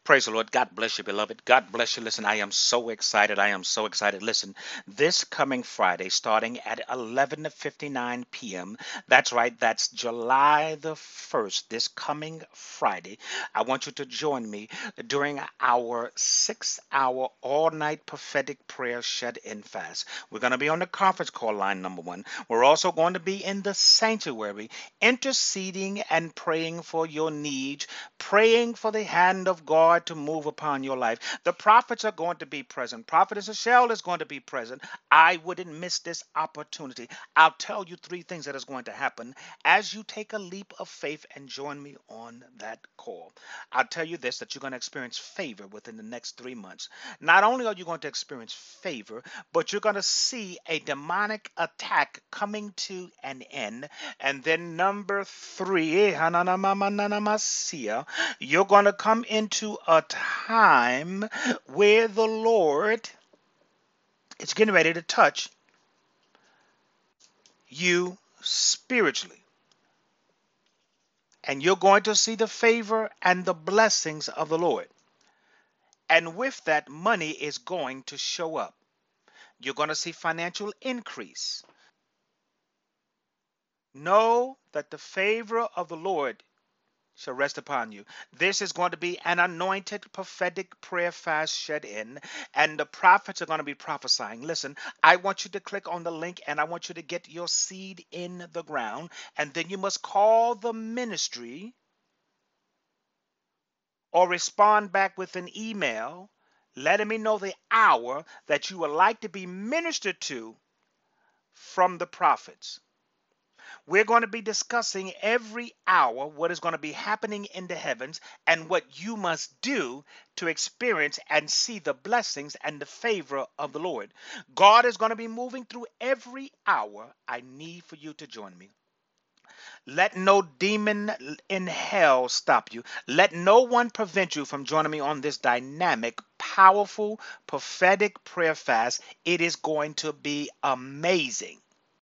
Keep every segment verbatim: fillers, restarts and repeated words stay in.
Praise the Lord. God bless you, beloved. God bless you. Listen, I am so excited. I am so excited. Listen, this coming Friday, starting at eleven fifty-nine p m, that's right, that's July the first, this coming Friday, I want you to join me during our six hour all night prophetic prayer shed in fast. We're going to be on the conference call line, number one. We're also going to be in the sanctuary, interceding and praying for your needs, praying for the hand of God to move upon your life. The prophets are going to be present. Prophetess Michelle is going to be present. I wouldn't miss this opportunity. I'll tell you three things that is going to happen as you take a leap of faith and join me on that call. I'll tell you this, that you're going to experience favor within the next three months. Not only are you going to experience favor, but you're going to see a demonic attack coming to an end. And then number three, you're going to come into a time where the Lord is getting ready to touch you spiritually. And you're going to see the favor and the blessings of the Lord. And with that, money is going to show up. You're going to see financial increase. Know that the favor of the Lord shall rest upon you. This is going to be an anointed prophetic prayer fast shed in, and the prophets are going to be prophesying. Listen, I want you to click on the link and I want you to get your seed in the ground, and then you must call the ministry or respond back with an email letting me know the hour that you would like to be ministered to from the prophets. We're going to be discussing every hour what is going to be happening in the heavens and what you must do to experience and see the blessings and the favor of the Lord. God is going to be moving through every hour. I need for you to join me. Let no demon in hell stop you. Let no one prevent you from joining me on this dynamic, powerful, prophetic prayer fast. It is going to be amazing.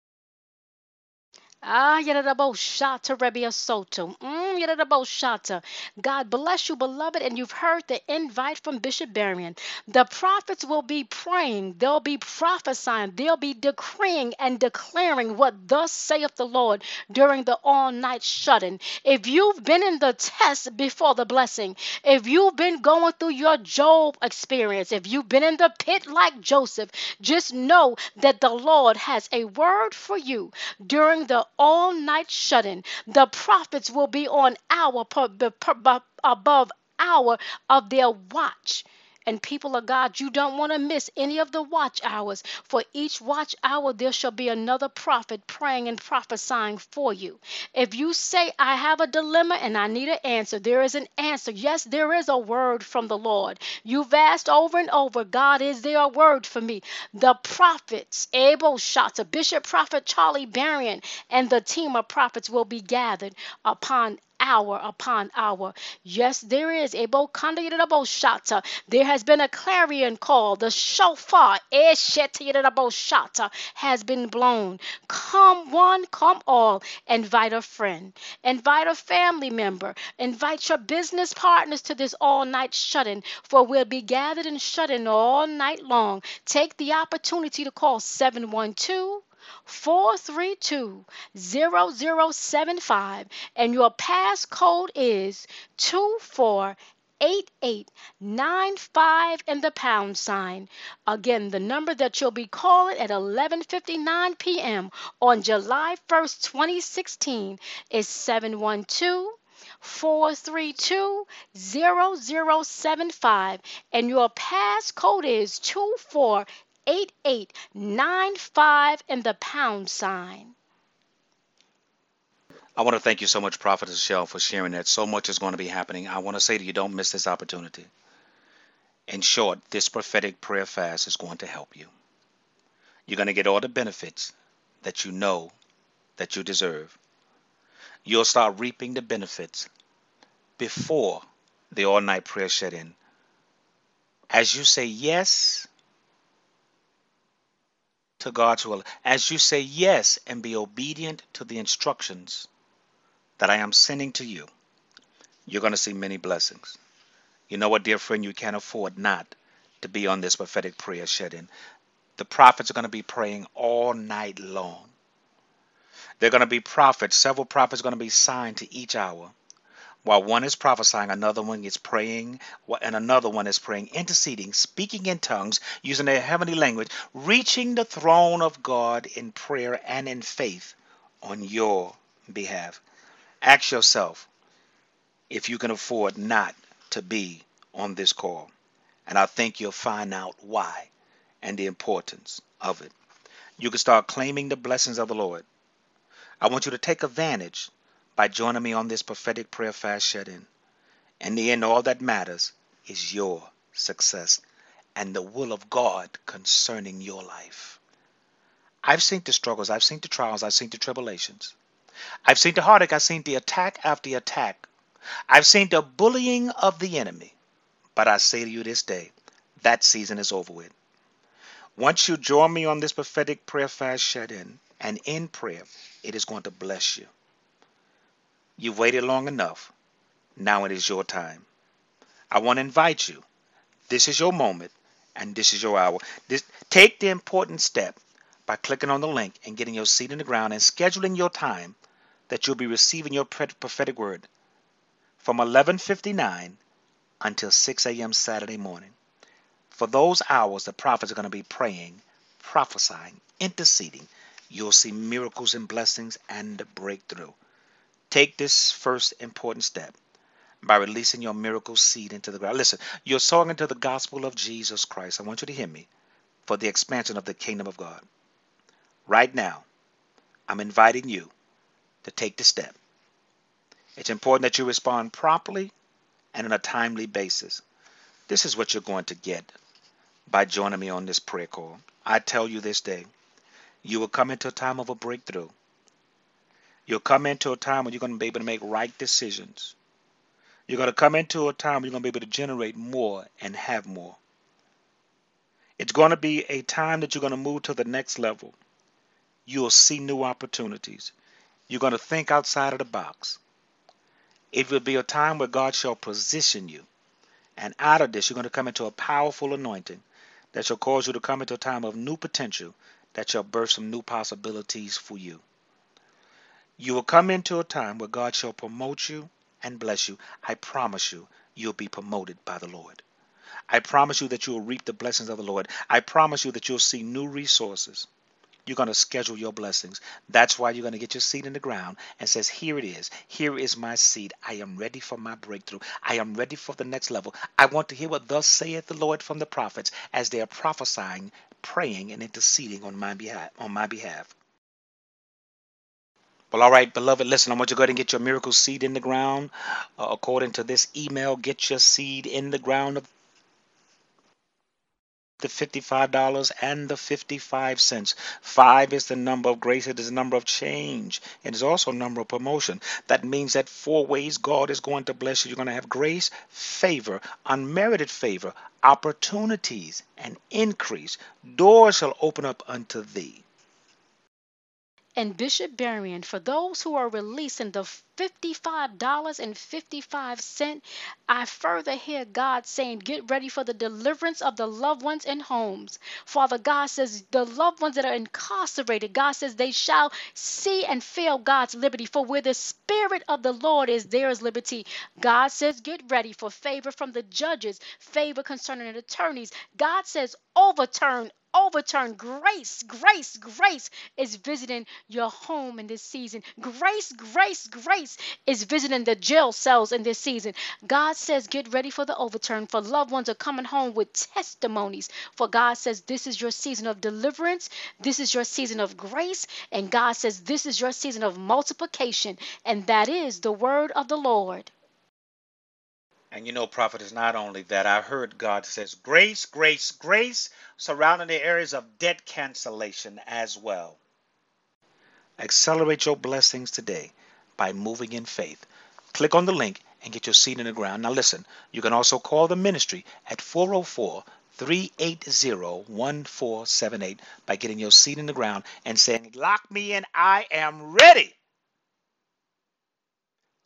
Ah, Yadabo Shata Rebia Soto. Mm, Yadabo Shata. God bless you, beloved. And you've heard the invite from Bishop Barian. The prophets will be praying, they'll be prophesying, they'll be decreeing and declaring what thus saith the Lord during the all night shut-in. If you've been in the test before the blessing, if you've been going through your Job experience, if you've been in the pit like Joseph, just know that the Lord has a word for you during the all night shut-in. The prophets will be on hour per, per, per, above hour of their watch. And people of God, you don't want to miss any of the watch hours. For each watch hour, there shall be another prophet praying and prophesying for you. If you say, I have a dilemma and I need an answer, there is an answer. Yes, there is a word from the Lord. You've asked over and over, God, is there a word for me? The prophets, Abel Shata, Bishop Prophet Charlie Barian, and the team of prophets will be gathered upon hour upon hour. Yes, there is a shata. There has been a clarion call. The shofar shata has been blown. Come one, come all. Invite a friend. Invite a family member. Invite your business partners to this all-night shut-in, for we'll be gathered and shut in all night long. Take the opportunity to call seven one two four three two zero zero seven five, and your passcode is two four eight eight nine five and the pound sign. Again, the number that you'll be calling at eleven fifty-nine p m on July first, twenty sixteen is seven one two four three two zero zero seven five, and your passcode is two four eight eight nine five and the pound sign. I want to thank you so much, Prophet Michelle, for sharing that. So much is going to be happening. I want to say to you, don't miss this opportunity. In short, this prophetic prayer fast is going to help you. You're going to get all the benefits that you know that you deserve. You'll start reaping the benefits before the all night prayer shut in. As you say yes to God's will, as you say yes and be obedient to the instructions that I am sending to you, you're going to see many blessings. You know what, dear friend, you can't afford not to be on this prophetic prayer shed-in. The prophets are going to be praying all night long. They're going to be prophets. Several prophets are going to be signed to each hour. While one is prophesying, another one is praying, and another one is praying, interceding, speaking in tongues, using their heavenly language, reaching the throne of God in prayer and in faith on your behalf. Ask yourself if you can afford not to be on this call. And I think you'll find out why and the importance of it. You can start claiming the blessings of the Lord. I want you to take advantage by joining me on this prophetic prayer fast shed-in. In the end, all that matters is your success and the will of God concerning your life. I've seen the struggles, I've seen the trials, I've seen the tribulations. I've seen the heartache, I've seen the attack after attack. I've seen the bullying of the enemy. But I say to you this day, that season is over with. Once you join me on this prophetic prayer fast shed-in, and in prayer, it is going to bless you. You've waited long enough. Now it is your time. I want to invite you. This is your moment, and this is your hour. This, take the important step by clicking on the link and getting your seat in the ground and scheduling your time that you'll be receiving your prophetic word from eleven fifty-nine until six a.m. Saturday morning. For those hours, the prophets are going to be praying, prophesying, interceding. You'll see miracles and blessings and breakthrough. Take this first important step by releasing your miracle seed into the ground. Listen, you're sowing into the gospel of Jesus Christ. I want you to hear me. For the expansion of the kingdom of God. Right now, I'm inviting you to take the step. It's important that you respond properly and on a timely basis. This is what you're going to get by joining me on this prayer call. I tell you this day, you will come into a time of a breakthrough. You'll come into a time when you're going to be able to make right decisions. You're going to come into a time when you're going to be able to generate more and have more. It's going to be a time that you're going to move to the next level. You'll see new opportunities. You're going to think outside of the box. It will be a time where God shall position you. And out of this, you're going to come into a powerful anointing that shall cause you to come into a time of new potential that shall birth some new possibilities for you. You will come into a time where God shall promote you and bless you. I promise you, you'll be promoted by the Lord. I promise you that you will reap the blessings of the Lord. I promise you that you'll see new resources. You're going to schedule your blessings. That's why you're going to get your seed in the ground and says, here it is. Here is my seed. I am ready for my breakthrough. I am ready for the next level. I want to hear what thus saith the Lord from the prophets as they are prophesying, praying, and interceding on my behalf. On my behalf. Well, all right, beloved, listen, I want you to go ahead and get your miracle seed in the ground. Uh, according to this email, get your seed in the ground of the fifty-five dollars and the fifty-five cents. Five is the number of grace. It is the number of change. It is also a number of promotion. That means that four ways God is going to bless you. You're going to have grace, favor, unmerited favor, opportunities, and increase. Doors shall open up unto thee. And Bishop Berrien, for those who are releasing the fifty-five dollars and fifty-five cents, I further hear God saying, get ready for the deliverance of the loved ones in homes. Father, God says the loved ones that are incarcerated, God says they shall see and feel God's liberty. For where the Spirit of the Lord is, there is liberty. God says, get ready for favor from the judges, favor concerning the attorneys. God says, overturn overturn grace grace grace is visiting your home in this season. Grace grace grace is visiting the jail cells in this season. God says get ready for the overturn, for loved ones are coming home with testimonies. For God says this is your season of deliverance, this is your season of grace, and God says this is your season of multiplication, and that is the word of the Lord. And you know, prophet, is not only that. I heard God says grace, grace, grace surrounding the areas of debt cancellation as well. Accelerate your blessings today by moving in faith. Click on the link and get your seed in the ground. Now listen, you can also call the ministry at four oh four, three eight zero, one four seven eight by getting your seed in the ground and saying, lock me in, I am ready.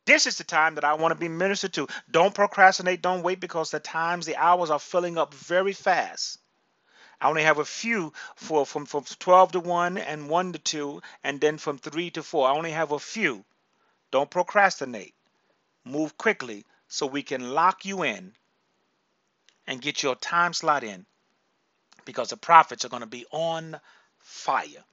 This is the time that I want to be ministered to. Don't procrastinate. Don't wait, because the times, the hours are filling up very fast. I only have a few for from, from twelve to one and one to two, and then from three to four. I only have a few. Don't procrastinate. Move quickly so we can lock you in and get your time slot in, because the prophets are going to be on fire.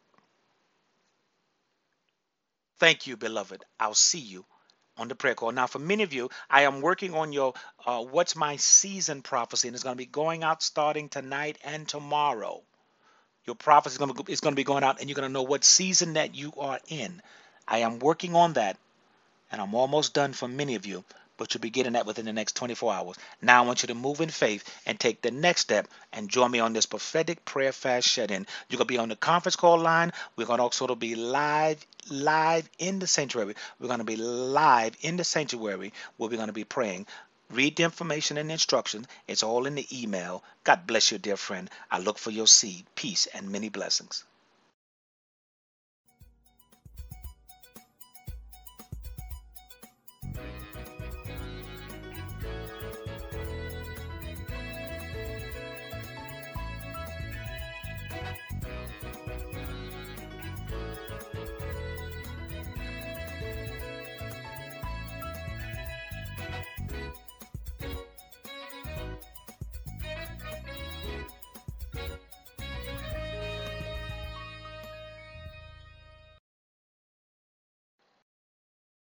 Thank you, beloved. I'll see you on the prayer call. Now, for many of you, I am working on your uh, What's My Season prophecy, and it's going to be going out starting tonight and tomorrow. Your prophecy is going to, is going to be going out, and you're going to know what season that you are in. I am working on that, and I'm almost done for many of you, but you'll be getting that within the next twenty-four hours. Now I want you to move in faith and take the next step and join me on this prophetic prayer fast shut-in. You're going to be on the conference call line. We're going to also be live, live in the sanctuary. We're going to be live in the sanctuary where we're going to be praying. Read the information and instructions. It's all in the email. God bless you, dear friend. I look for your seed. Peace and many blessings.